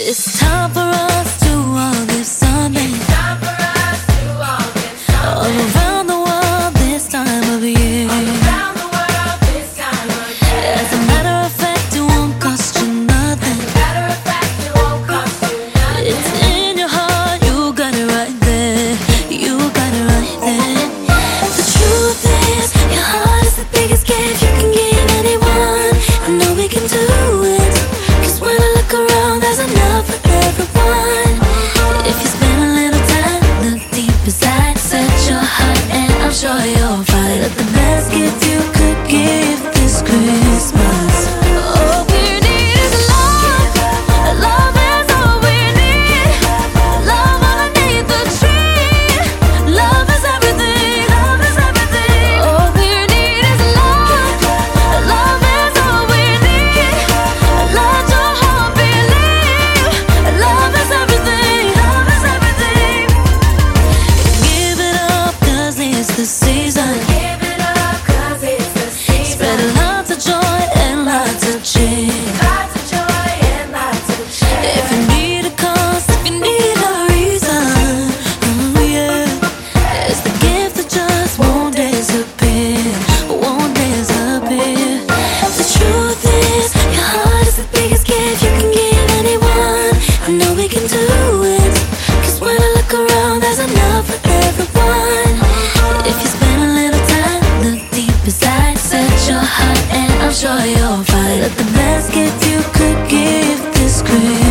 It's time for us to all give something. All around the world this time of year. As a matter of fact, it won't cost you nothing. It's in your heart, you got it right there. You got it right there. The truth is, your heart is the biggest gift you can give anyone. I know we can do it, 'cause when I look around, there's enough for everyone. If you spend a little time, look deep inside, set your heart, and I'm sure you'll find that the best gift you could give this Christmas. All we need is love. Love is all we need. Love underneath the tree. Love is everything. Love is everything. All we need is love. Love is all we need. Let your heart believe. Love is everything. Love is everything. Give it up, 'cause it's the season. Spread lots of joy and lots of cheer. If you need a cause, if you need a reason, oh yeah, it's the gift that just won't disappear, won't disappear. The truth is, your heart is the biggest gift you can give anyone. I know we can do it, 'cause when I look around, there's enough for everyone. If you spend a little time, look deep inside, set your heart, and I'm sure you'll find that the best gift you could give this Christmas.